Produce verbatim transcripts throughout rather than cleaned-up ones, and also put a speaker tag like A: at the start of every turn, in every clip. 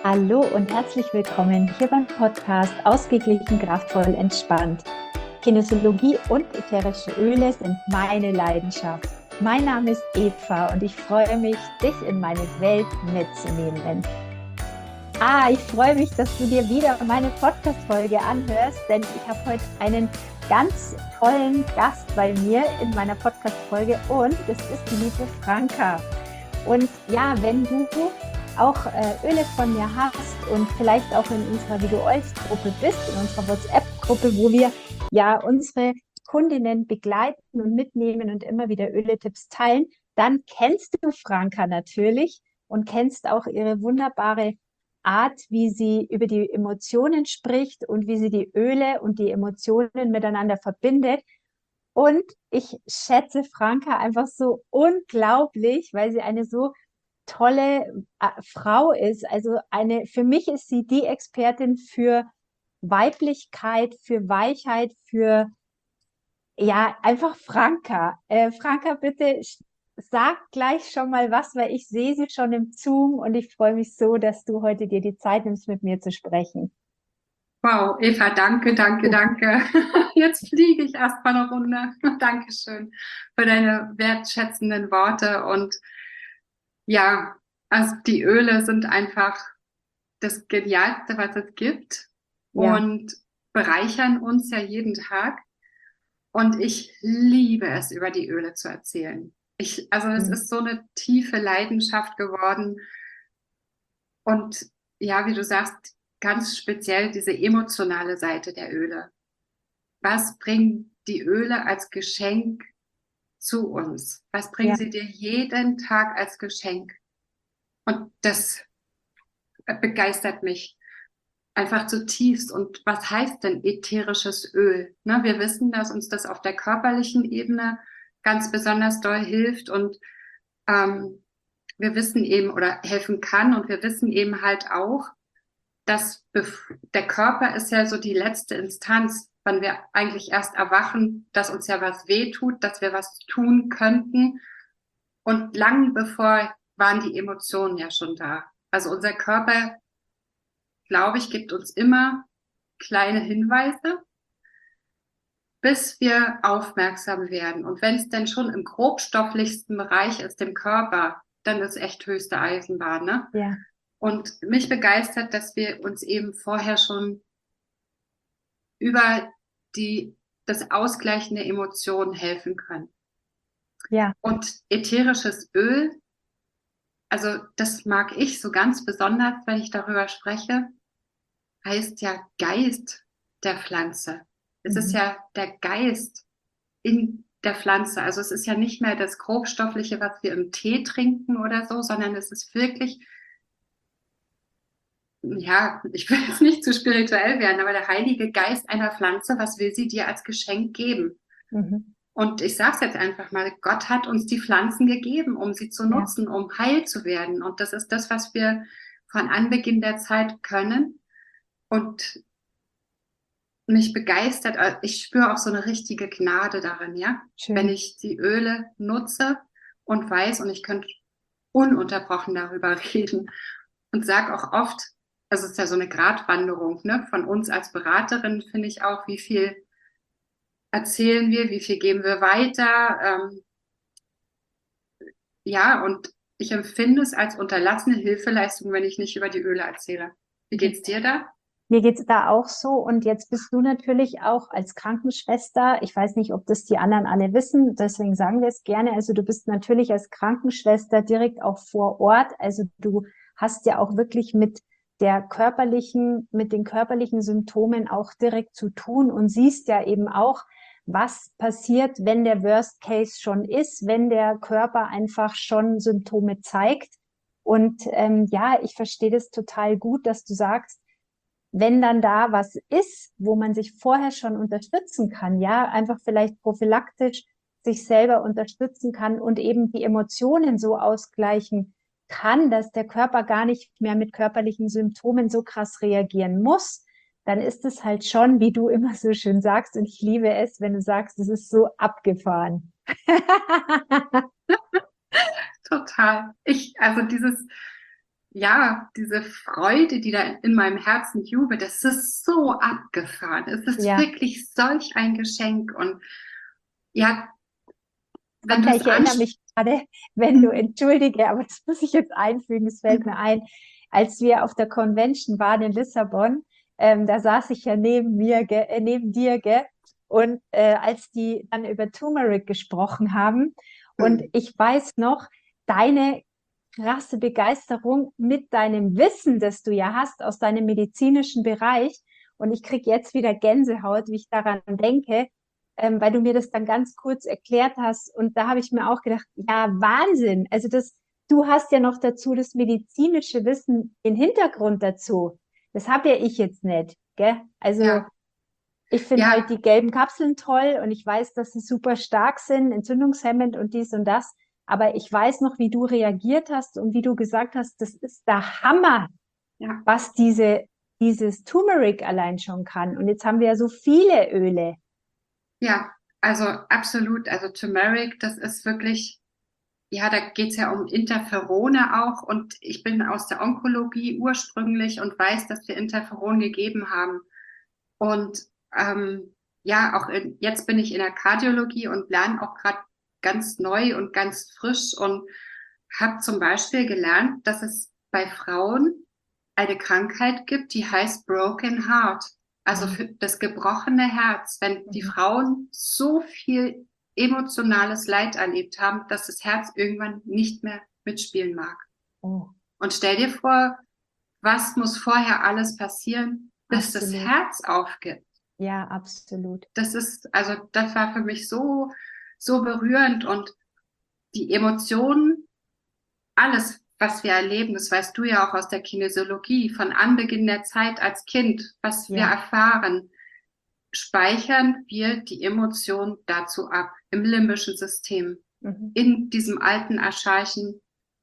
A: Hallo und herzlich willkommen hier beim Podcast Ausgeglichen, kraftvoll, entspannt. Kinesiologie und ätherische Öle sind meine Leidenschaft. Mein Name ist Eva und ich freue mich, dich in meine Welt mitzunehmen. Ah, ich freue mich, dass du dir wieder meine Podcast-Folge anhörst, denn ich habe heute einen ganz tollen Gast bei mir in meiner Podcast-Folge und es ist die liebe Franka. Und ja, wenn du auch äh, Öle von mir hast und vielleicht auch in unserer Video-Oils-Gruppe bist, in unserer WhatsApp-Gruppe, wo wir ja unsere Kundinnen begleiten und mitnehmen und immer wieder Öletipps teilen, dann kennst du Franka natürlich und kennst auch ihre wunderbare Art, wie sie über die Emotionen spricht und wie sie die Öle und die Emotionen miteinander verbindet. Und ich schätze Franka einfach so unglaublich, weil sie eine so tolle äh, Frau ist. Also eine, für mich ist sie die Expertin für Weiblichkeit, für Weichheit, für ja, einfach Franka. Äh, Franka, bitte sch- sag gleich schon mal was, weil ich sehe sie schon im Zoom und ich freue mich so, dass du heute dir die Zeit nimmst, mit mir zu sprechen.
B: Wow, Eva, danke, danke, danke. Jetzt fliege ich erst mal eine Runde. Dankeschön für deine wertschätzenden Worte. Und ja, also die Öle sind einfach das Genialste, was es gibt
A: Ja,
B: und bereichern uns ja jeden Tag. Und ich liebe es, über die Öle zu erzählen. Ich, also es
A: hm,
B: ist so eine tiefe Leidenschaft geworden. Und ja, wie du sagst, ganz speziell diese emotionale Seite der Öle. Was bringen die Öle als Geschenk zu uns? Was bringen
A: ja,
B: sie dir jeden Tag als Geschenk? Und das begeistert mich einfach zutiefst. Und was heißt denn ätherisches Öl? Ne, wir wissen, dass uns das auf der körperlichen Ebene ganz besonders doll hilft und ähm, wir wissen eben oder helfen kann und wir wissen eben halt auch, dass der Körper ist ja so die letzte Instanz, wann wir eigentlich erst erwachen, dass uns ja was wehtut, dass wir was tun könnten. Und lang bevor waren die Emotionen ja schon da. Also unser Körper, glaube ich, gibt uns immer kleine Hinweise, bis wir aufmerksam werden. Und wenn es denn schon im grobstofflichsten Bereich ist, dem Körper, dann ist echt höchste Eisenbahn, ne?
A: ja,
B: Und mich begeistert, dass wir uns eben vorher schon über die, das Ausgleichen der Emotionen helfen können.
A: ja,
B: Und ätherisches Öl, also das mag ich so ganz besonders, wenn ich darüber spreche, heißt ja Geist der Pflanze. Es ist
A: mhm,
B: ja der Geist in der Pflanze. Also es ist ja nicht mehr das Grobstoffliche, was wir im Tee trinken oder so, sondern es ist wirklich, ja, ich will jetzt nicht zu spirituell werden, aber der Heilige Geist einer Pflanze, was will sie dir als Geschenk geben?
A: mhm,
B: Und ich sage es jetzt einfach mal, Gott hat uns die Pflanzen gegeben, um sie zu
A: ja,
B: nutzen, um heil zu werden. Und das ist das, was wir von Anbeginn der Zeit können. Und mich begeistert, äh, ich spüre auch so eine richtige Gnade darin, ja. Wenn
A: schön.
B: ich die Öle nutze und weiß, und ich könnte ununterbrochen darüber reden und sage auch oft, also es ist ja so eine Gratwanderung, ne, von uns als Beraterin finde ich auch, wie viel erzählen wir, wie viel geben wir weiter, ähm, ja, und ich empfinde es als unterlassene Hilfeleistung, wenn ich nicht über die Öle erzähle. Wie
A: Mhm.
B: geht's dir da?
A: Mir geht's da auch so. Und jetzt bist du natürlich auch als Krankenschwester. Ich weiß nicht, ob das die anderen alle wissen. Deswegen sagen wir es gerne. Also du bist natürlich als Krankenschwester direkt auch vor Ort. Also du hast ja auch wirklich mit der körperlichen, mit den körperlichen Symptomen auch direkt zu tun und siehst ja eben auch, was passiert, wenn der Worst Case schon ist, wenn der Körper einfach schon Symptome zeigt. Und ähm, ja, ich verstehe das total gut, dass du sagst, wenn dann da was ist, wo man sich vorher schon unterstützen kann, ja, einfach vielleicht prophylaktisch sich selber unterstützen kann und eben die Emotionen so ausgleichen kann, dass der Körper gar nicht mehr mit körperlichen Symptomen so krass reagieren muss, dann ist es halt schon, wie du immer so schön sagst, und ich liebe es, wenn du sagst, es ist so abgefahren.
B: Total. Ich, also dieses, ja, diese Freude, die da in meinem Herzen jubelt, das ist so abgefahren. Es ist
A: Ja,
B: wirklich solch ein Geschenk. Und ja, wenn du
A: Anka,
B: es
A: ich erinnere
B: ansprichst,
A: mich gerade, wenn du, entschuldige, aber das muss ich jetzt einfügen, es fällt mir ein, als wir auf der Convention waren in Lissabon, ähm, da saß ich ja neben mir, ge- äh, neben dir, gell? Und äh, als die dann über Turmeric gesprochen haben, und ich weiß noch, deine krasse Begeisterung mit deinem Wissen, das du ja hast aus deinem medizinischen Bereich. Und ich kriege jetzt wieder Gänsehaut, wie ich daran denke, ähm, weil du mir das dann ganz kurz erklärt hast. Und da habe ich mir auch gedacht, ja, Wahnsinn. Also das, du hast ja noch dazu das medizinische Wissen, den Hintergrund dazu. Das habe ja ich jetzt nicht, gell? Also
B: ja,
A: ich finde halt
B: ja,
A: die gelben Kapseln toll und ich weiß, dass sie super stark sind, entzündungshemmend und dies und das. Aber ich weiß noch, wie du reagiert hast und wie du gesagt hast, das ist der Hammer,
B: ja,
A: was diese, dieses Turmeric allein schon kann. Und jetzt haben wir ja so viele Öle.
B: ja, also absolut. Also Turmeric, das ist wirklich, ja, da geht's ja um Interferone auch. Und ich bin aus der Onkologie ursprünglich und weiß, dass wir Interferon gegeben haben. Und ähm, ja, auch in, jetzt bin ich in der Kardiologie und lerne auch gerade ganz neu und ganz frisch und habe zum Beispiel gelernt, dass es bei Frauen eine Krankheit gibt, die heißt Broken Heart. Also
A: Mhm.
B: für das gebrochene Herz, wenn die
A: Mhm.
B: Frauen so viel emotionales Leid erlebt haben, dass das Herz irgendwann nicht mehr mitspielen mag.
A: Oh,
B: Und stell dir vor, was muss vorher alles passieren, bis das
A: absolut.
B: Herz aufgibt.
A: Ja, absolut.
B: Das ist, also das war für mich so, so berührend und die Emotionen, alles, was wir erleben, das weißt du ja auch aus der Kinesiologie, von Anbeginn der Zeit als Kind, was wir
A: Ja.
B: erfahren, speichern wir die Emotion dazu ab, im limbischen System,
A: Mhm.
B: in diesem alten archaischen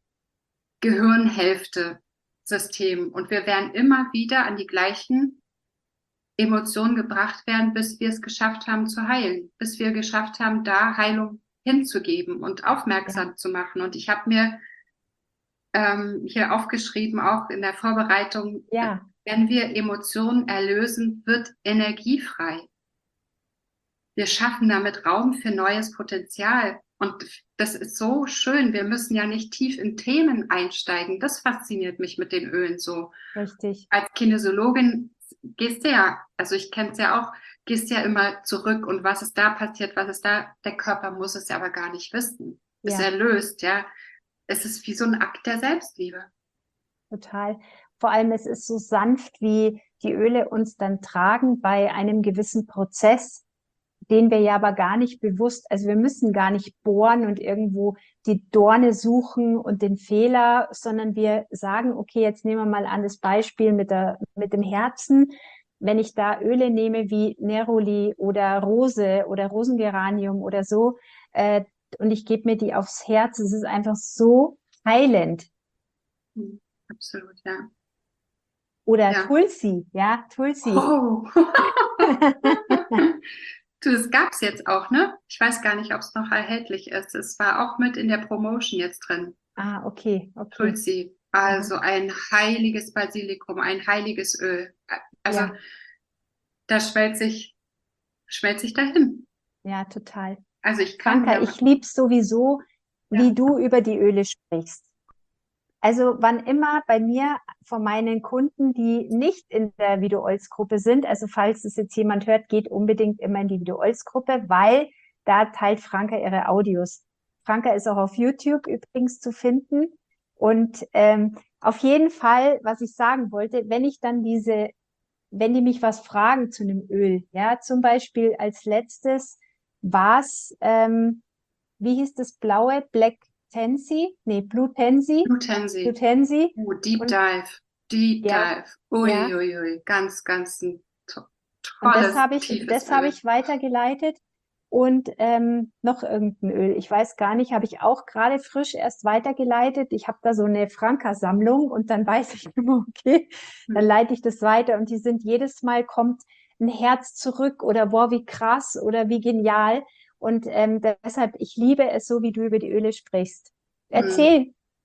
B: Gehirnhälfte-System. Und wir werden immer wieder an die gleichen Emotionen gebracht werden, bis wir es geschafft haben zu heilen, bis wir geschafft haben, da Heilung hinzugeben und
A: Ja.
B: aufmerksam zu machen. Und ich habe mir ähm, hier aufgeschrieben, auch in der Vorbereitung, äh,
A: Ja.
B: wenn wir Emotionen erlösen, wird Energie frei. Wir schaffen damit Raum für neues Potenzial. Und das ist so schön. Wir müssen ja nicht tief in Themen einsteigen. Das fasziniert mich mit den Ölen so.
A: Richtig.
B: Als Kinesiologin gehst du ja, also ich kenne es ja auch, gehst ja immer zurück und was ist da passiert, was ist da, der Körper muss es ja aber gar nicht wissen. Es
A: Ja,
B: erlöst, ja. Es ist wie so ein Akt der Selbstliebe.
A: total. Vor allem, es ist so sanft, wie die Öle uns dann tragen bei einem gewissen Prozess, den wir ja aber gar nicht bewusst, also wir müssen gar nicht bohren und irgendwo die Dorne suchen und den Fehler, sondern wir sagen, okay, jetzt nehmen wir mal an das Beispiel mit der, mit dem Herzen. Wenn ich da Öle nehme wie Neroli oder Rose oder Rosengeranium oder so, äh, und ich gebe mir die aufs Herz, es ist einfach so heilend.
B: Hm, absolut, ja.
A: Oder
B: Ja.
A: Tulsi, ja, Tulsi.
B: Oh. Du, das gab's jetzt auch, ne? Ich weiß gar nicht, ob es noch erhältlich ist. Es war auch mit in der Promotion jetzt drin.
A: Ah, okay, okay.
B: Tulsi.
A: Aha.
B: Also ein heiliges Basilikum, ein heiliges Öl. Also
A: Ja,
B: da schmelzt sich, schmelzt sich dahin.
A: ja, total.
B: Also ich kann
A: Franka,
B: da,
A: ich liebe sowieso,
B: ja,
A: wie du über die Öle sprichst. Also wann immer bei mir von meinen Kunden, die nicht in der Video-Olz-Gruppe sind, also falls es jetzt jemand hört, geht unbedingt immer in die Video-Olz-Gruppe, weil da teilt Franka ihre Audios. Franka ist auch auf YouTube übrigens zu finden. Und ähm, auf jeden Fall, was ich sagen wollte, wenn ich dann diese, wenn die mich was fragen zu einem Öl, ja, zum Beispiel als letztes war's, ähm, wie hieß das blaue? Black Tansy? Nee, Blue Tansy. Blue
B: Blutensi.
A: Tansy.
B: Oh, Deep
A: Und
B: Dive. Deep
A: ja,
B: Dive.
A: ja.
B: Uiuiui. Ganz, ganz ein to
A: Und das
B: tolles,
A: habe ich,
B: tiefes
A: das habe
B: Öl.
A: ich weitergeleitet. Und ähm, noch irgendein Öl. Ich weiß gar nicht, habe ich auch gerade frisch erst weitergeleitet. Ich habe da so eine Franka-Sammlung und dann weiß ich immer, okay, dann
B: Hm.
A: leite ich das weiter. Und die sind jedes Mal kommt ein Herz zurück oder boah, wie krass oder wie genial. Und ähm, deshalb, ich liebe es so, wie du über die Öle sprichst.
B: Hm.
A: Erzähl.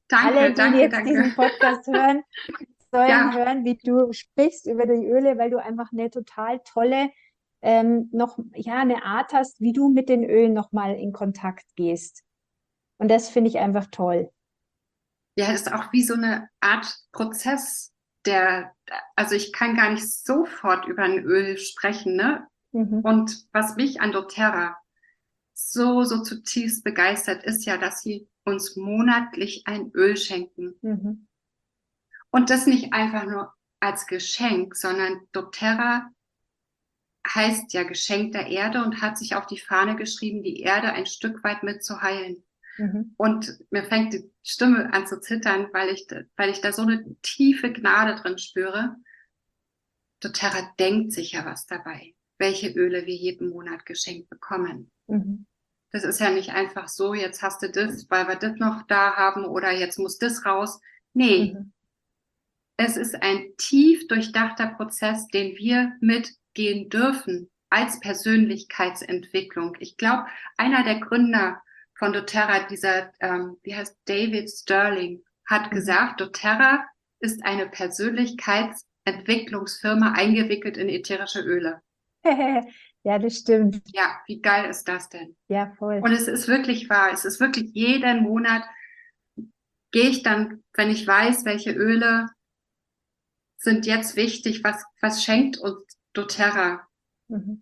B: Danke,
A: Alle, die
B: danke,
A: jetzt
B: danke.
A: diesen Podcast hören, sollen
B: Ja,
A: hören, wie du sprichst über die Öle, weil du einfach eine total tolle, ähm, noch, ja, eine Art hast, wie du mit den Ölen nochmal in Kontakt gehst. Und das finde ich einfach toll.
B: ja, das ist auch wie so eine Art Prozess, der, also ich kann gar nicht sofort über ein Öl sprechen, ne?
A: Mhm.
B: Und was mich an doTERRA so, so zutiefst begeistert, ist ja, dass sie uns monatlich ein Öl schenken.
A: Mhm.
B: Und das nicht einfach nur als Geschenk, sondern doTERRA heißt ja Geschenk der Erde und hat sich auf die Fahne geschrieben, die Erde ein Stück weit mit zu heilen.
A: Mhm.
B: Und mir fängt die Stimme an zu zittern, weil ich, weil ich da so eine tiefe Gnade drin spüre. doTERRA denkt sich ja was dabei, welche Öle wir jeden Monat geschenkt bekommen.
A: Mhm.
B: Das ist ja nicht einfach so, jetzt hast du das, weil wir das noch da haben oder jetzt muss das raus. Nee,
A: Mhm.
B: es ist ein tief durchdachter Prozess, den wir mitgehen dürfen als Persönlichkeitsentwicklung. Ich glaube, einer der Gründer von doTERRA, dieser, ähm, wie heißt David Sterling, hat
A: Mhm.
B: gesagt, doTERRA ist eine Persönlichkeitsentwicklungsfirma eingewickelt in ätherische Öle.
A: Ja, das stimmt.
B: Ja, wie geil ist das denn?
A: Ja, voll.
B: Und es ist wirklich wahr. Es ist wirklich jeden Monat gehe ich dann, wenn ich weiß, welche Öle sind jetzt wichtig, was, was schenkt uns doTERRA?
A: Mhm.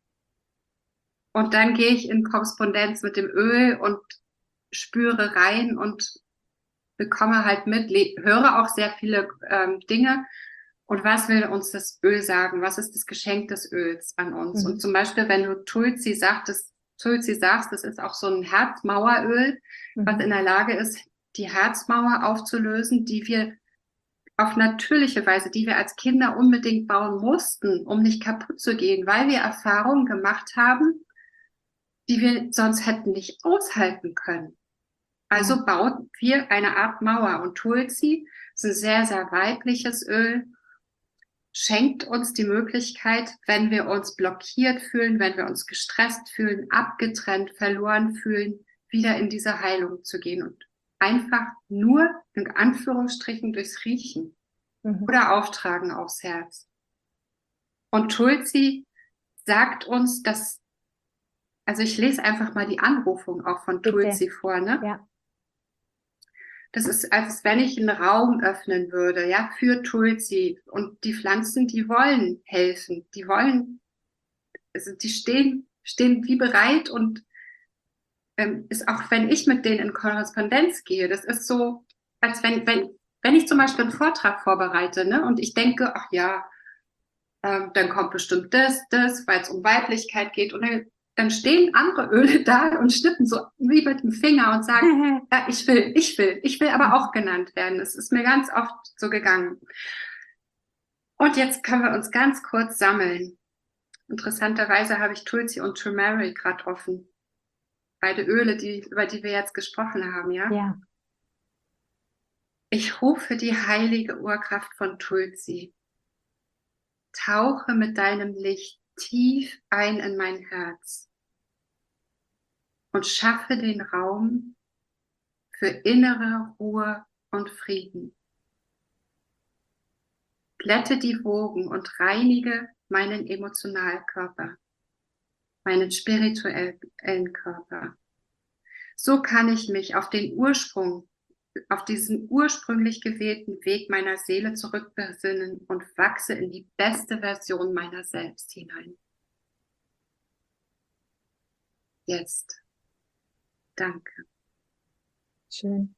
B: Und dann gehe ich in Korrespondenz mit dem Öl und spüre rein und bekomme halt mit, höre auch sehr viele ähm, Dinge. Und was will uns das Öl sagen? Was ist das Geschenk des Öls an uns?
A: Mhm.
B: Und zum Beispiel, wenn du Tulsi sagst, Tulsi sagst, das ist auch so ein Herzmaueröl,
A: Mhm.
B: was in der Lage ist, die Herzmauer aufzulösen, die wir auf natürliche Weise, die wir als Kinder unbedingt bauen mussten, um nicht kaputt zu gehen, weil wir Erfahrungen gemacht haben, die wir sonst hätten nicht aushalten können. Also
A: Ja.
B: bauen wir eine Art Mauer. Und Tulsi ist ein sehr, sehr weibliches Öl, schenkt uns die Möglichkeit, wenn wir uns blockiert fühlen, wenn wir uns gestresst fühlen, abgetrennt, verloren fühlen, wieder in diese Heilung zu gehen und einfach nur in Anführungsstrichen durchs Riechen
A: Mhm.
B: oder Auftragen aufs Herz. Und Tulsi sagt uns, dass, also ich lese einfach mal die Anrufung auch von
A: Bitte.
B: Tulsi vor, ne?
A: Ja.
B: Das ist, als wenn ich einen Raum öffnen würde, ja, für Tulsi. Und die Pflanzen, die wollen helfen, die wollen, also die stehen, stehen wie bereit und ähm, ist auch, wenn ich mit denen in Korrespondenz gehe, das ist so, als wenn, wenn, wenn ich zum Beispiel einen Vortrag vorbereite, ne, und ich denke, ach ja, ähm, dann kommt bestimmt das, das, weil es um Weiblichkeit geht. Und dann, dann stehen andere Öle da und schnippen so wie mit dem Finger und sagen, ja, ich will, ich will, ich will aber auch genannt werden. Es ist mir ganz oft so gegangen. Und jetzt können wir uns ganz kurz sammeln. Interessanterweise habe ich Tulsi und Turmeric gerade offen. Beide Öle, die, über die wir jetzt gesprochen haben, ja?
A: Ja.
B: Ich rufe die heilige Urkraft von Tulsi. Tauche mit deinem Licht tief ein in mein Herz und schaffe den Raum für innere Ruhe und Frieden. Glätte die Wogen und reinige meinen Emotionalkörper, meinen spirituellen Körper. So kann ich mich auf den Ursprung, auf diesen ursprünglich gewählten Weg meiner Seele zurückbesinnen und wachse in die beste Version meiner selbst hinein. Jetzt. Danke.
A: Schön.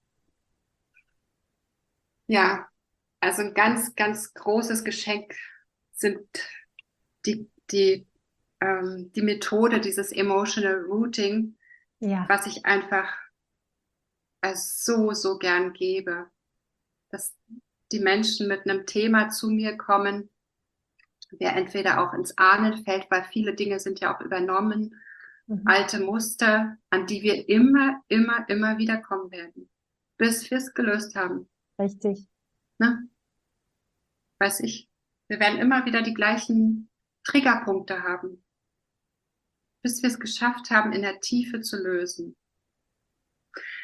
B: Ja, also ein ganz, ganz großes Geschenk sind die, die, ähm, die Methode, dieses Emotional Routing,
A: Ja.
B: was ich einfach als so, so gern gebe. Dass die Menschen mit einem Thema zu mir kommen, der entweder auch ins Ahnen fällt, weil viele Dinge sind ja auch übernommen,
A: Mhm.
B: alte Muster, an die wir immer, immer, immer wieder kommen werden, bis wir es gelöst haben.
A: Richtig.
B: Ne? Weiß ich. Wir werden immer wieder die gleichen Triggerpunkte haben, bis wir es geschafft haben, in der Tiefe zu lösen.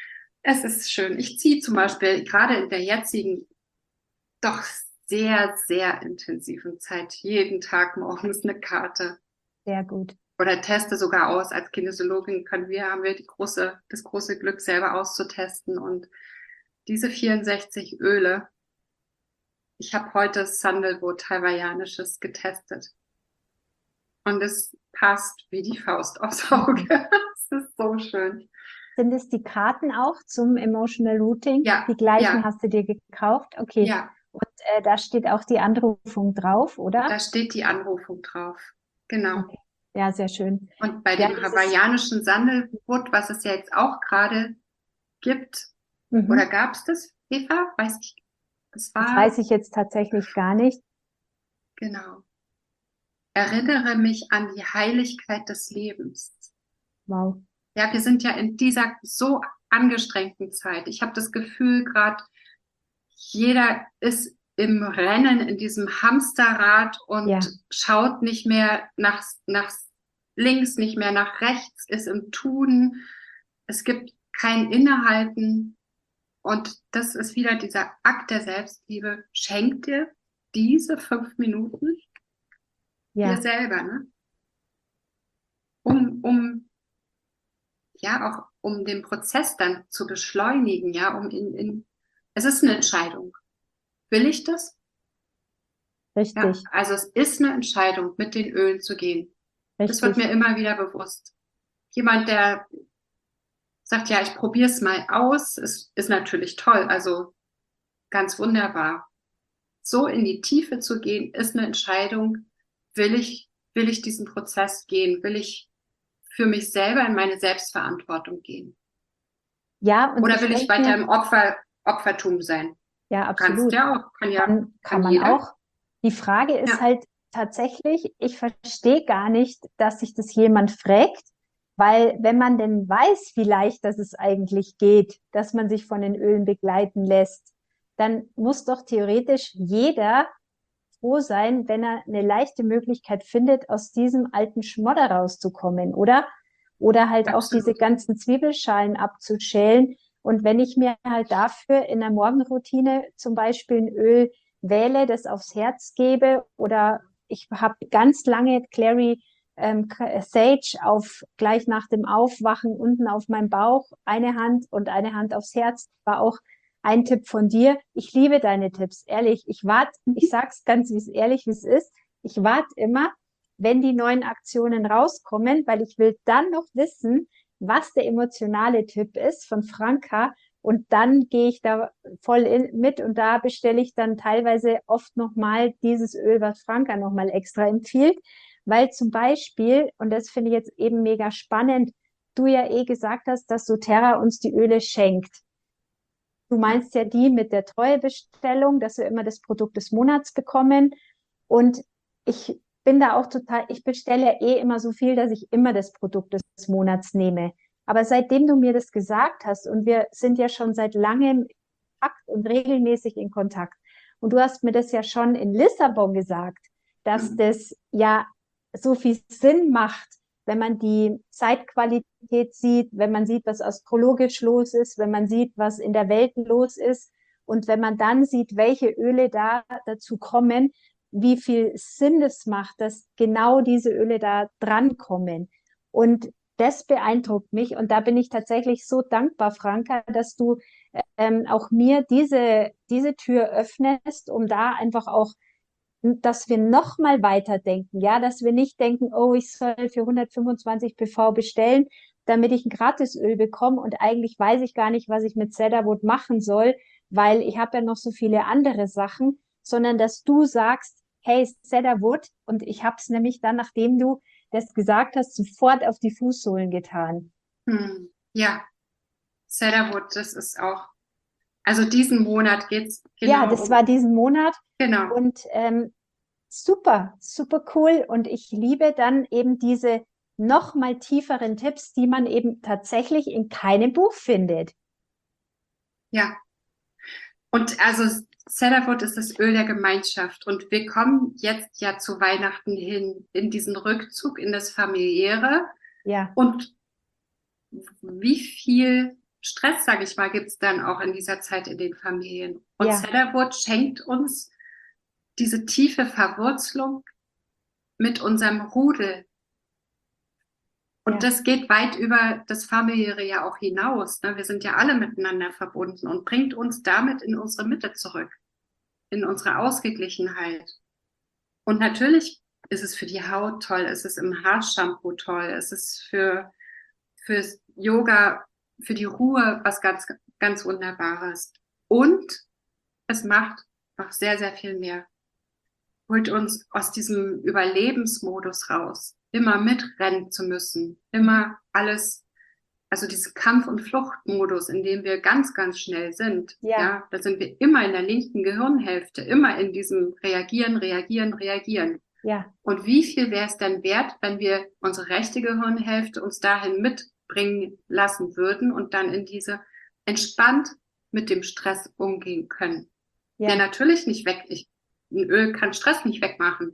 B: Es ist schön. Ich ziehe zum Beispiel gerade in der jetzigen, doch sehr, sehr intensiven Zeit jeden Tag morgens eine Karte.
A: Sehr gut.
B: Oder teste sogar aus. Als Kinesiologin können wir, haben wir die große, das große Glück, selber auszutesten. Und diese vierundsechzig Öle, ich habe heute Sandalwood Hawaiianisches getestet. Und es passt wie die Faust aufs Auge. Es ist so schön.
A: Sind es die Karten auch zum Emotional Routing?
B: Ja,
A: Die gleichen
B: ja,
A: hast du dir gekauft? Okay.
B: ja.
A: Und äh, da steht auch die Anrufung drauf, oder?
B: Da steht die Anrufung drauf. Genau.
A: Okay. Ja, sehr schön.
B: Und bei
A: Ja,
B: dem
A: dieses,
B: hawaiianischen Sandalwood, was es ja jetzt auch gerade gibt, oder
A: mhm.
B: gab es das, Eva? Weiß ich. Es
A: Das
B: war,
A: weiß ich jetzt tatsächlich gar nicht.
B: genau. Erinnere mich an die Heiligkeit des Lebens.
A: Wow.
B: Ja, wir sind ja in dieser so angestrengten Zeit. Ich habe das Gefühl, gerade jeder ist im Rennen, in diesem Hamsterrad und
A: Ja,
B: schaut nicht mehr nach, nach links, nicht mehr nach rechts, ist im Tun. Es gibt kein Innehalten. Und das ist wieder dieser Akt der Selbstliebe. Schenk dir diese fünf Minuten dir
A: ja,
B: selber, ne? Um, um, ja, auch um den Prozess dann zu beschleunigen, ja, um in, in, es ist eine Entscheidung. Will ich das? Ja,
A: richtig,
B: also es ist eine Entscheidung, mit den Ölen zu gehen. Das wird
A: richtig.
B: mir immer wieder bewusst. Jemand, der sagt, ja, ich probiere es mal aus, ist, ist natürlich toll, also ganz wunderbar. So in die Tiefe zu gehen, ist eine Entscheidung. Will ich, will ich diesen Prozess gehen? Will ich für mich selber in meine Selbstverantwortung gehen?
A: Ja, und
B: Oder
A: ich
B: will ich
A: denke
B: weiter
A: mir,
B: im Opfer, Opfertum sein?
A: ja,
B: Kannst
A: absolut.
B: ja auch, kann ja,
A: Kann, kann
B: kann
A: man
B: jeder.
A: auch. Die Frage ist
B: Ja,
A: halt tatsächlich, ich verstehe gar nicht, dass sich das jemand fragt, weil wenn man denn weiß, wie leicht das es eigentlich geht, dass man sich von den Ölen begleiten lässt, dann muss doch theoretisch jeder froh sein, wenn er eine leichte Möglichkeit findet, aus diesem alten Schmodder rauszukommen, oder? Oder halt auch diese
B: absolut.
A: ganzen Zwiebelschalen abzuschälen. Und wenn ich mir halt dafür in der Morgenroutine zum Beispiel ein Öl wähle, das aufs Herz gebe, oder ich habe ganz lange Clary ähm, Sage auf gleich nach dem Aufwachen unten auf meinem Bauch, eine Hand und eine Hand aufs Herz, war auch ein Tipp von dir. Ich liebe deine Tipps, ehrlich. Ich warte, ich sag's ganz wie es ehrlich, wie es ist. Ich warte immer, wenn die neuen Aktionen rauskommen, weil ich will dann noch wissen, was der emotionale Tipp ist von Franka. Und dann gehe ich da voll in, mit und da bestelle ich dann teilweise oft nochmal dieses Öl, was Franka nochmal extra empfiehlt. Weil zum Beispiel, und das finde ich jetzt eben mega spannend, du ja eh gesagt hast, dass doTERRA uns die Öle schenkt. Du
B: Ja,
A: meinst ja die mit der Treuebestellung, dass wir immer das Produkt des Monats bekommen. Und ich bin da auch total, ich bestelle ja eh immer so viel, dass ich immer das Produkt des Monats nehme. Aber seitdem du mir das gesagt hast und wir sind ja schon seit langem in Kontakt und regelmäßig in Kontakt und du hast mir das ja schon in Lissabon gesagt, dass
B: mhm.
A: das ja so viel Sinn macht, wenn man die Zeitqualität sieht, wenn man sieht, was astrologisch los ist, wenn man sieht, was in der Welt los ist und wenn man dann sieht, welche Öle da dazu kommen, wie viel Sinn es macht, dass genau diese Öle da drankommen. Und das beeindruckt mich und da bin ich tatsächlich so dankbar, Franka, dass du ähm, auch mir diese, diese Tür öffnest, um da einfach auch dass wir noch mal weiterdenken, ja, dass wir nicht denken, oh, ich soll für hundertfünfundzwanzig P V bestellen, damit ich ein Gratisöl bekomme und eigentlich weiß ich gar nicht, was ich mit Cedarwood machen soll, weil ich habe ja noch so viele andere Sachen, sondern dass du sagst, hey, Cedarwood, und ich habe es nämlich dann, nachdem du das gesagt hast, sofort auf die Fußsohlen getan.
B: Hm. Ja, Cedarwood, das ist auch, also diesen Monat geht's
A: Ja,
B: genau
A: das war
B: um,
A: diesen Monat
B: genau.
A: und ähm, super, super cool. Und ich liebe dann eben diese noch mal tieferen Tipps, die man eben tatsächlich in keinem Buch findet.
B: Ja. Und also Cedarwood ist das Öl der Gemeinschaft. Und wir kommen jetzt ja zu Weihnachten hin in diesen Rückzug in das Familiäre.
A: Ja,
B: Und wie viel Stress, sage ich mal, gibt es dann auch in dieser Zeit in den Familien. Und
A: Ja.
B: Cedarwood schenkt uns diese tiefe Verwurzelung mit unserem Rudel. Und
A: Ja.
B: das geht weit über das Familiäre ja auch hinaus. Ne? Wir sind ja alle miteinander verbunden und bringt uns damit in unsere Mitte zurück, in unsere Ausgeglichenheit. Und natürlich ist es für die Haut toll, ist es im Haarshampoo toll, ist es für fürs Yoga, für die Ruhe was ganz, ganz Wunderbares. Und es macht noch sehr, sehr viel mehr. Holt uns aus diesem Überlebensmodus raus, immer mitrennen zu müssen, immer alles, also diesen Kampf- und Fluchtmodus, in dem wir ganz, ganz schnell sind.
A: Ja.
B: Ja, da sind wir immer in der linken Gehirnhälfte, immer in diesem Reagieren, Reagieren, Reagieren.
A: Ja.
B: Und wie viel wäre es denn wert, wenn wir unsere rechte Gehirnhälfte uns dahin mitbringen lassen würden und dann in diese entspannt mit dem Stress umgehen können?
A: Ja.
B: Der natürlich nicht weg, ich, ein Öl kann Stress nicht wegmachen.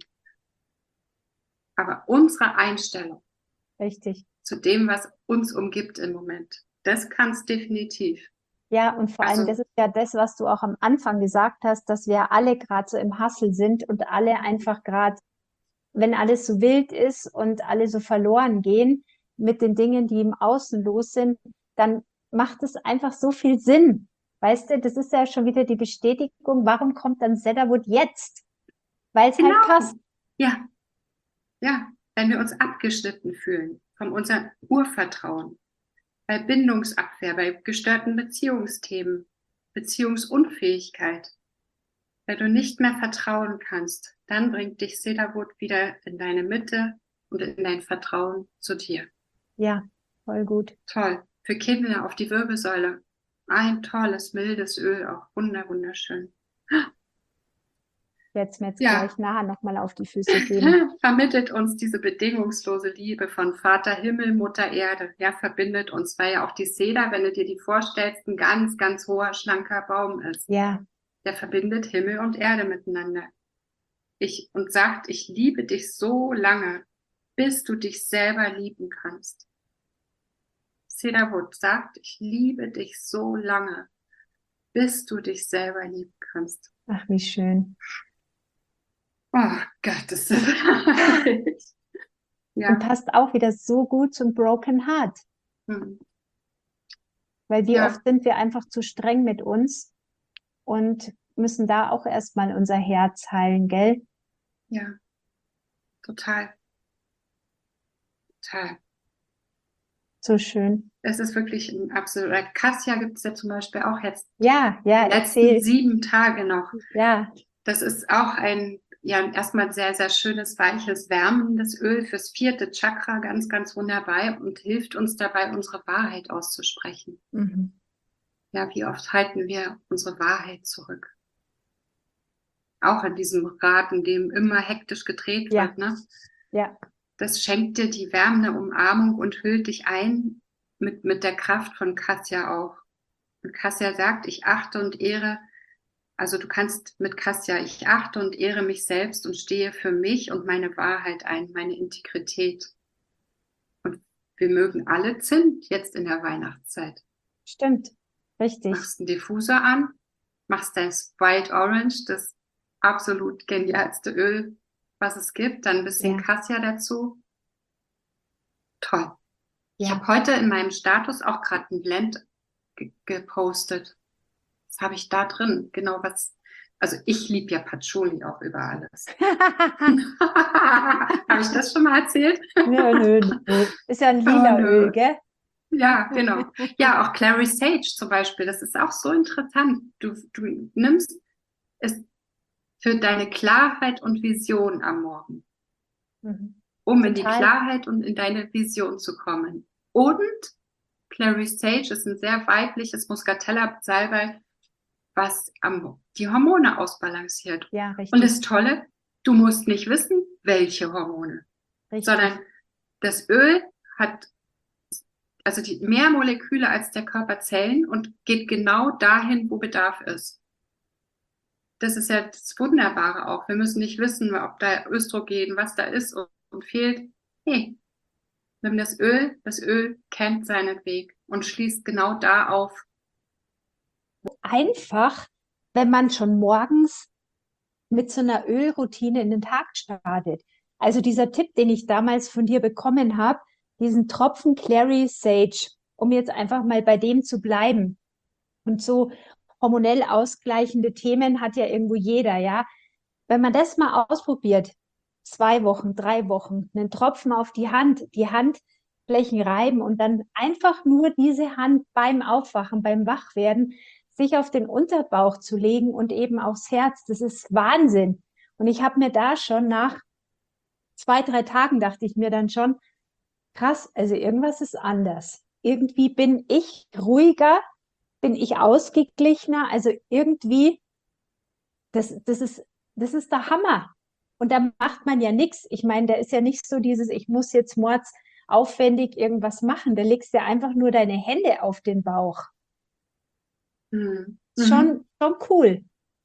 B: Aber unsere Einstellung
A: Richtig.
B: zu dem, was uns umgibt im Moment, das kann es definitiv.
A: Ja, und vor
B: Also-
A: allem, das ist ja das, was du auch am Anfang gesagt hast, dass wir alle gerade so im Hassel sind und alle einfach gerade, wenn alles so wild ist und alle so verloren gehen mit den Dingen, die im Außen los sind, dann macht es einfach so viel Sinn. Weißt du, das ist ja schon wieder die Bestätigung, warum kommt dann Cedarwood jetzt? Weil es halt
B: Genau.
A: passt.
B: Ja, ja, wenn wir uns abgeschnitten fühlen von unserem Urvertrauen, bei Bindungsabwehr, bei gestörten Beziehungsthemen, Beziehungsunfähigkeit, wenn du nicht mehr vertrauen kannst, dann bringt dich Cedarwood wieder in deine Mitte und in dein Vertrauen zu dir.
A: Ja, voll gut.
B: Toll. Für Kinder auf die Wirbelsäule. Ein tolles, mildes Öl, auch wunder, wunderschön.
A: Ich werde es mir jetzt
B: Ja.
A: gleich nachher nochmal auf die Füße geben.
B: Vermittelt uns diese bedingungslose Liebe von Vater Himmel, Mutter Erde. Ja, verbindet uns, weil ja auch die Cedar, wenn du dir die vorstellst, ein ganz, ganz hoher, schlanker Baum ist.
A: Ja,
B: Der verbindet Himmel und Erde miteinander. Ich, und sagt, ich liebe dich so lange, bis du dich selber lieben kannst. Cedarwood sagt, ich liebe dich so lange, bis du dich selber lieben kannst.
A: ach, wie schön.
B: Oh Gott, das ist herrlich. Ja.
A: Und passt auch wieder so gut zum Broken Heart.
B: Hm.
A: Weil wie
B: Ja.
A: oft sind wir einfach zu streng mit uns und müssen da auch erstmal unser Herz heilen, gell?
B: Ja, total. Total.
A: So schön.
B: Es ist wirklich ein absoluter. Kassia gibt es ja zum Beispiel auch jetzt
A: Ja, ja,
B: die letzten
A: erzähl.
B: sieben Tage noch.
A: Ja,
B: Das ist auch ein, ja, erstmal sehr, sehr schönes, weiches, wärmendes Öl fürs vierte Chakra, ganz, ganz wunderbar und hilft uns dabei, unsere Wahrheit auszusprechen.
A: mhm.
B: Ja, wie oft halten wir unsere Wahrheit zurück? Auch in diesem Rad, in dem immer hektisch gedreht
A: Ja.
B: wird, ne?
A: Ja,
B: Das schenkt dir die wärmende Umarmung und hüllt dich ein mit, mit der Kraft von Kassia auch. Und Kassia sagt, ich achte und ehre, also du kannst mit Kassia, ich achte und ehre mich selbst und stehe für mich und meine Wahrheit ein, meine Integrität. Und wir mögen alle Zimt jetzt in der Weihnachtszeit.
A: stimmt. Richtig.
B: Machst einen Diffusor an, machst das Wild Orange, das absolut genialste Öl, was es gibt, dann ein bisschen
A: Ja.
B: Kassia dazu. Toll. Ich
A: Ja.
B: habe heute in meinem Status auch gerade ein Blend ge gepostet. Was habe ich da drin? Genau was. Also ich liebe ja Patchouli auch über alles. Habe ich das schon mal erzählt?
A: Nö, nö, nö. Ist ja ein lila
B: Oh, nö.
A: Öl, gell?
B: Ja, genau. Ja, auch Clary Sage zum Beispiel. Das ist auch so interessant. Du, du nimmst es für deine Klarheit und Vision am Morgen,
A: Mhm.
B: um in die
A: Total.
B: Klarheit und in deine Vision zu kommen. Und Clary Sage ist ein sehr weibliches Muscatella-Salbei, was am, die Hormone ausbalanciert.
A: Ja, richtig.
B: Und das Tolle, du musst nicht wissen, welche Hormone,
A: Richtig.
B: sondern das Öl hat also die mehr Moleküle als der Körper Zellen und geht genau dahin, wo Bedarf ist. Das ist ja das Wunderbare auch. Wir müssen nicht wissen, ob da Östrogen, was da ist und, und fehlt. Nee, nimm das Öl, das Öl kennt seinen Weg und schließt genau da auf.
A: Einfach, wenn man schon morgens mit so einer Ölroutine in den Tag startet. Also dieser Tipp, den ich damals von dir bekommen habe, diesen Tropfen Clary Sage, um jetzt einfach mal bei dem zu bleiben. Und so hormonell ausgleichende Themen hat ja irgendwo jeder, ja. Wenn man das mal ausprobiert, zwei Wochen, drei Wochen, einen Tropfen auf die Hand, die Handflächen reiben und dann einfach nur diese Hand beim Aufwachen, beim Wachwerden, sich auf den Unterbauch zu legen und eben aufs Herz, das ist Wahnsinn. Und ich habe mir da schon nach zwei, drei Tagen dachte ich mir dann schon, krass, also irgendwas ist anders. Irgendwie bin ich ruhiger, bin ich ausgeglichener, also irgendwie, das, das ist, das ist der Hammer. Und da macht man ja nichts. Ich meine, da ist ja nicht so dieses, ich muss jetzt mords aufwendig irgendwas machen. Da legst du ja einfach nur deine Hände auf den Bauch.
B: Mhm.
A: Schon, schon cool.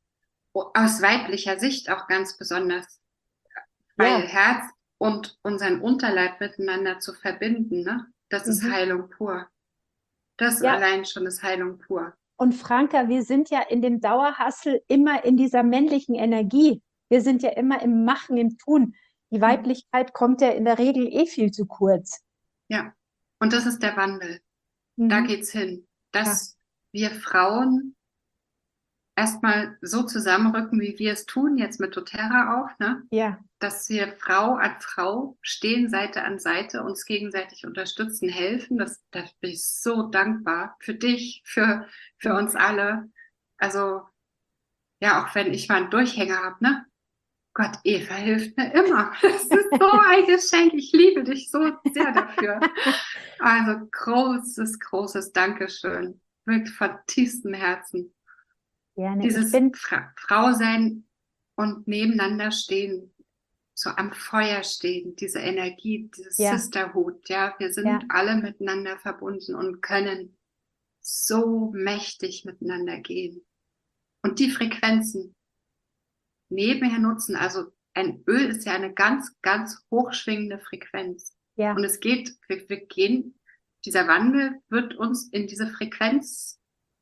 B: Aus weiblicher Sicht auch ganz besonders, weil
A: Ja.
B: Herz und unseren Unterleib miteinander zu verbinden, ne? Das ist
A: Mhm.
B: Heilung pur. Das
A: Ja.
B: allein schon ist Heilung pur.
A: Und Franka, wir sind ja in dem Dauerhassel immer in dieser männlichen Energie. Wir sind ja immer im Machen, im Tun. Die Weiblichkeit kommt ja in der Regel eh viel zu kurz.
B: Ja, und das ist der Wandel. Da
A: Mhm.
B: geht's hin,
A: Ja.
B: dass wir Frauen erstmal so zusammenrücken, wie wir es tun, jetzt mit doTERRA auch, ne?
A: Ja,
B: Dass wir Frau an Frau stehen, Seite an Seite, uns gegenseitig unterstützen, helfen. Das, da bin ich so dankbar für dich, für, für uns alle. Also, ja, auch wenn ich mal einen Durchhänger habe, ne? Gott, Eva hilft mir immer. Das ist so ein Geschenk. Ich liebe dich so sehr dafür. Also großes, großes Dankeschön. Wirklich von tiefstem Herzen.
A: gerne. Ich
B: Dieses
A: bin,
B: Fra Frau sein und nebeneinander stehen, so am Feuer stehen, diese Energie, dieses
A: ja,
B: Sisterhood, ja, wir sind
A: ja,
B: alle miteinander verbunden und können so mächtig miteinander gehen. Und die Frequenzen nebenher nutzen, also ein Öl ist ja eine ganz, ganz hochschwingende Frequenz.
A: ja,
B: Und es geht, wir, wir gehen, dieser Wandel wird uns in diese Frequenz,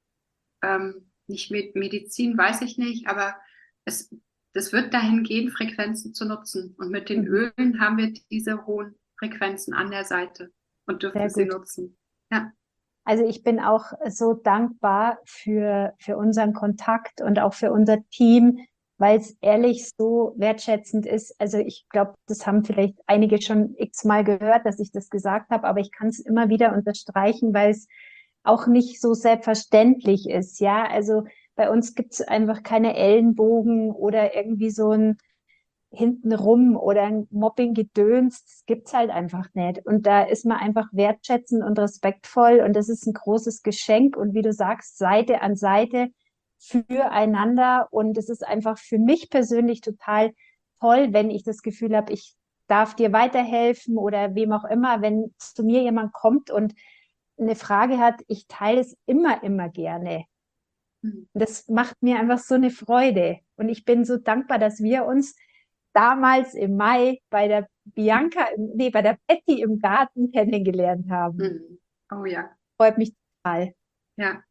B: ähm, nicht mit Medizin, weiß ich nicht, aber es, es wird dahin gehen, Frequenzen zu nutzen. Und mit den
A: mhm.
B: Ölen haben wir diese hohen Frequenzen an der Seite und
A: Sehr
B: dürfen sie
A: gut.
B: nutzen. Ja.
A: Also ich bin auch so dankbar für, für unseren Kontakt und auch für unser Team, weil es ehrlich so wertschätzend ist. Also ich glaube, das haben vielleicht einige schon x-mal gehört, dass ich das gesagt habe, aber ich kann es immer wieder unterstreichen, weil es auch nicht so selbstverständlich ist. Ja, also bei uns gibt es einfach keine Ellenbogen oder irgendwie so ein hintenrum oder ein Mobbing-Gedöns, das gibt's halt einfach nicht. Und da ist man einfach wertschätzend und respektvoll und das ist ein großes Geschenk und wie du sagst, Seite an Seite füreinander und es ist einfach für mich persönlich total toll, wenn ich das Gefühl habe, ich darf dir weiterhelfen oder wem auch immer, wenn zu mir jemand kommt und eine Frage hat, ich teile es immer, immer gerne.
B: Mhm.
A: Das macht mir einfach so eine Freude. Und ich bin so dankbar, dass wir uns damals im Mai bei der Bianca, nee, bei der Betty im Garten kennengelernt haben.
B: Mhm. Oh ja,
A: Freut mich total.
B: ja.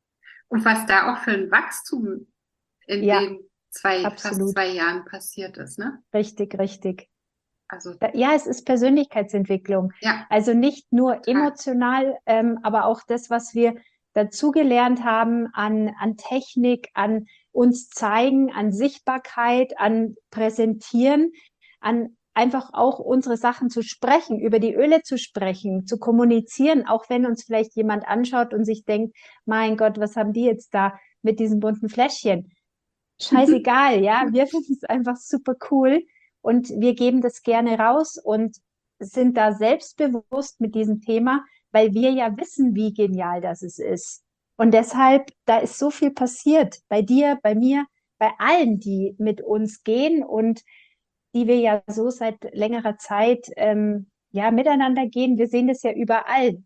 B: Und was da auch für ein Wachstum in
A: Ja,
B: den zwei, fast
A: absolut.
B: zwei Jahren passiert ist, ne?
A: Richtig, richtig.
B: Also,
A: Ja, es ist Persönlichkeitsentwicklung.
B: ja,
A: Also nicht nur
B: total.
A: emotional, ähm, aber auch das, was wir dazugelernt haben an, an Technik, an uns zeigen, an Sichtbarkeit, an Präsentieren, an einfach auch unsere Sachen zu sprechen, über die Öle zu sprechen, zu kommunizieren, auch wenn uns vielleicht jemand anschaut und sich denkt, mein Gott, was haben die jetzt da mit diesen bunten Fläschchen? Scheißegal, ja, wir finden es einfach super cool und wir geben das gerne raus und sind da selbstbewusst mit diesem Thema, weil wir ja wissen, wie genial das es ist. Und deshalb, da ist so viel passiert bei dir, bei mir, bei allen, die mit uns gehen und die wir ja so seit längerer Zeit ähm, ja miteinander gehen. Wir sehen das ja überall.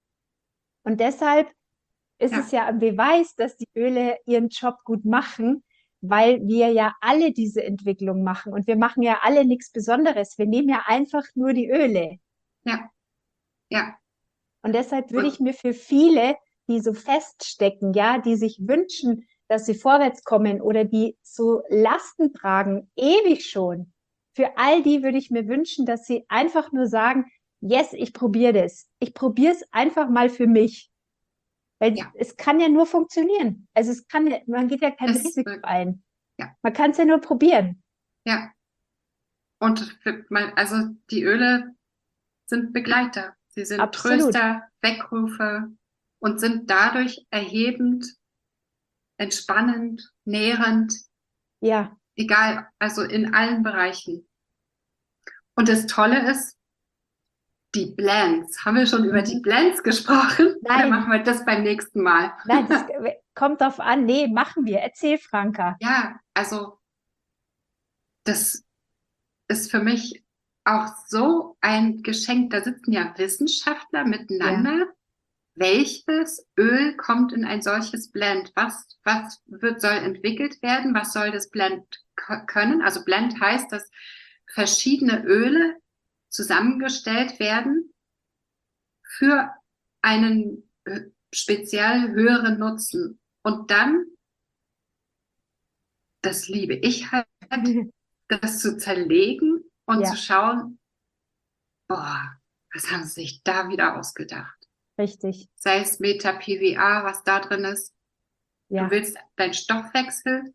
A: Und deshalb ist es
B: Ja,
A: ja ein Beweis, dass die Öle ihren Job gut machen, weil wir ja alle diese Entwicklung machen und wir machen ja alle nichts Besonderes. Wir nehmen ja einfach nur die Öle.
B: ja, ja.
A: Und deshalb würde
B: Und
A: ich mir für viele, die so feststecken, ja, die sich wünschen, dass sie vorwärts kommen oder die so Lasten tragen, ewig schon, für all die würde ich mir wünschen, dass sie einfach nur sagen, yes, ich probiere das. Ich probiere es einfach mal für mich. Weil
B: ja,
A: es kann ja nur funktionieren. Also es kann ja, man geht ja kein
B: es,
A: Risiko ein.
B: ja,
A: Man kann es ja nur probieren.
B: ja. Und für mein, also die Öle sind Begleiter. Sie sind
A: Absolut.
B: Tröster, Weckrüfe und sind dadurch erhebend, entspannend, nährend,
A: Ja.
B: egal, also in allen Bereichen. Und das Tolle ist, die Blends. Haben wir schon über die
A: Mhm.
B: Blends gesprochen? Oder machen
A: Nein,
B: wir das beim nächsten Mal?
A: nein, das kommt drauf an. Nee, machen wir. Erzähl, Franka.
B: Ja, also das ist für mich auch so ein Geschenk. Da sitzen ja Wissenschaftler
A: Ja,
B: miteinander. Welches Öl kommt in ein solches Blend? Was, was wird, soll entwickelt werden? Was soll das Blend können? Also Blend heißt, dass verschiedene Öle zusammengestellt werden für einen äh, speziell höheren Nutzen. Und dann, das liebe ich halt, das zu zerlegen und zu
A: ja,
B: schauen, boah, was haben sie sich da wieder ausgedacht?
A: richtig.
B: Sei es Meta-P V A, was da drin ist. Du
A: Ja,
B: willst deinen Stoffwechsel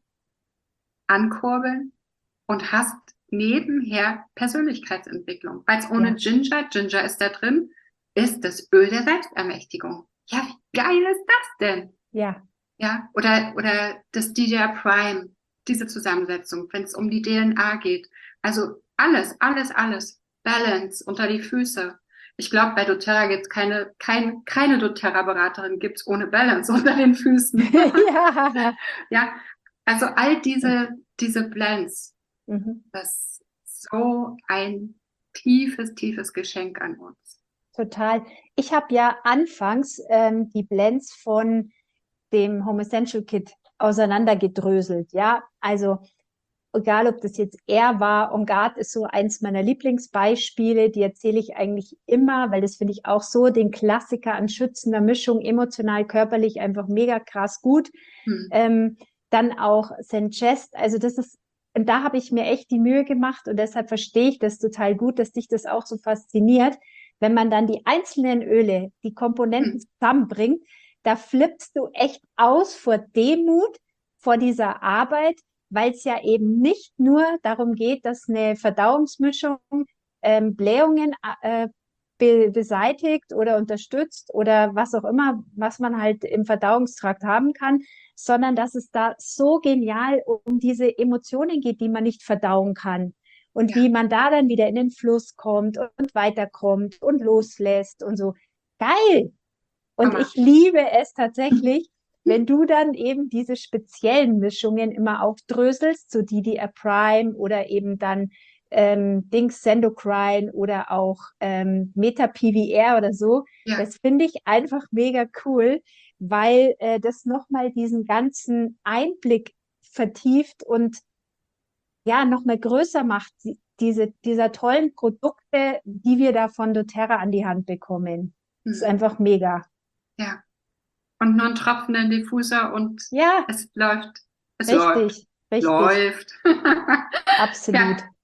B: ankurbeln und hast nebenher Persönlichkeitsentwicklung. Weil es ohne
A: ja,
B: Ginger, Ginger ist da drin, ist das Öl der Selbstermächtigung. Ja, wie geil ist das denn?
A: ja,
B: Ja, oder, oder das D J Prime, diese Zusammensetzung, wenn es um die D N A geht. Also alles, alles, alles. Balance unter die Füße. Ich glaube, bei doTERRA gibt es keine, kein, keine doTERRA-Beraterin gibt's ohne Balance unter den Füßen.
A: ja.
B: Ja, also all diese, diese Blends,
A: Mhm.
B: das ist so ein tiefes, tiefes Geschenk an uns.
A: Total. Ich habe ja anfangs ähm, die Blends von dem Home Essential Kit auseinandergedröselt. Ja, also egal, ob das jetzt er war, On Guard ist so eins meiner Lieblingsbeispiele, die erzähle ich eigentlich immer, weil das finde ich auch so den Klassiker an schützender Mischung, emotional, körperlich einfach mega krass gut.
B: Hm.
A: Ähm, dann auch Saint Chest, also das ist, und da habe ich mir echt die Mühe gemacht und deshalb verstehe ich das total gut, dass dich das auch so fasziniert, wenn man dann die einzelnen Öle, die Komponenten
B: Hm.
A: zusammenbringt, da flippst du echt aus vor Demut, vor dieser Arbeit, weil es ja eben nicht nur darum geht, dass eine Verdauungsmischung ähm, Blähungen äh, be beseitigt oder unterstützt oder was auch immer, was man halt im Verdauungstrakt haben kann, sondern dass es da so genial um diese Emotionen geht, die man nicht verdauen kann. Und
B: Ja,
A: wie man da dann wieder in den Fluss kommt und weiterkommt und loslässt und so. Geil! Und
B: Hammer.
A: ich liebe es tatsächlich, wenn du dann eben diese speziellen Mischungen immer aufdröselst, so die die Prime oder eben dann ähm, Dings Sendocrine oder auch ähm, Meta-P V R oder so.
B: Ja,
A: Das finde ich einfach mega cool, weil äh, das nochmal diesen ganzen Einblick vertieft und ja, nochmal größer macht, die, diese, dieser tollen Produkte, die wir da von doTERRA an die Hand bekommen. Das ist
B: hm.
A: einfach mega.
B: Ja. Und nur ein Tropfen in den Diffuser und
A: Ja,
B: es läuft. Es läuft.
A: richtig, richtig,
B: Läuft. Ja,
A: absolut.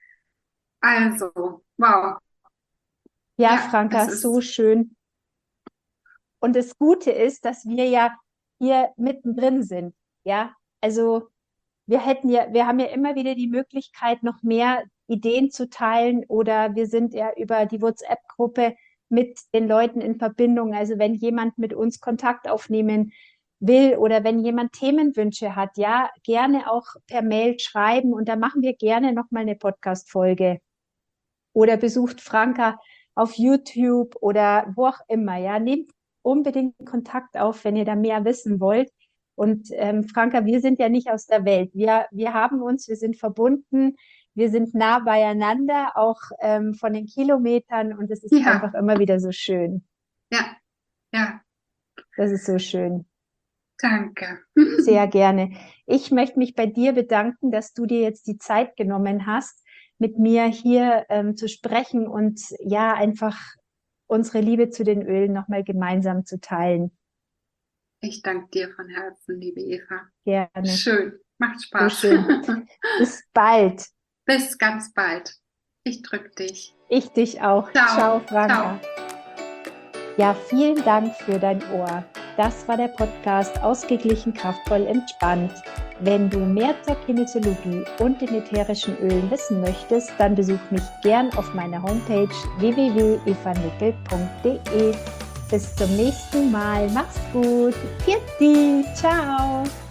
B: also, wow.
A: Ja,
B: Ja, es
A: Franka, so
B: ist,
A: schön. Und das Gute ist, dass wir ja hier mittendrin sind. Ja, also wir hätten ja, wir haben ja immer wieder die Möglichkeit, noch mehr Ideen zu teilen oder wir sind ja über die WhatsApp-Gruppe mit den Leuten in Verbindung. Also wenn jemand mit uns Kontakt aufnehmen will oder wenn jemand Themenwünsche hat, ja, gerne auch per Mail schreiben und da machen wir gerne nochmal eine Podcast-Folge. Oder besucht Franka auf YouTube oder wo auch immer. Ja, nehmt unbedingt Kontakt auf, wenn ihr da mehr wissen wollt. Und ähm, Franka, wir sind ja nicht aus der Welt. Wir, wir haben uns, wir sind verbunden, wir sind nah beieinander, auch ähm, von den Kilometern. Und es ist einfach
B: ja,
A: immer wieder so schön.
B: ja, ja,
A: Das ist so schön.
B: danke.
A: Sehr gerne. Ich möchte mich bei dir bedanken, dass du dir jetzt die Zeit genommen hast, mit mir hier ähm, zu sprechen und ja, einfach unsere Liebe zu den Ölen nochmal gemeinsam zu teilen.
B: Ich danke dir von Herzen, liebe Eva.
A: Gerne.
B: Schön, macht
A: So
B: Spaß.
A: schön. Bis bald.
B: Bis ganz bald. Ich drück dich.
A: Ich dich auch.
B: Ciao.
A: Ciao, Franka.
B: Ciao.
A: Ja, vielen Dank für dein Ohr. Das war der Podcast Ausgeglichen, kraftvoll, entspannt. Wenn du mehr zur Kinesiologie und den ätherischen Ölen wissen möchtest, dann besuch mich gern auf meiner Homepage w w w punkt eva nickel punkt d e. Bis zum nächsten Mal. Mach's gut. Pfiat, ciao.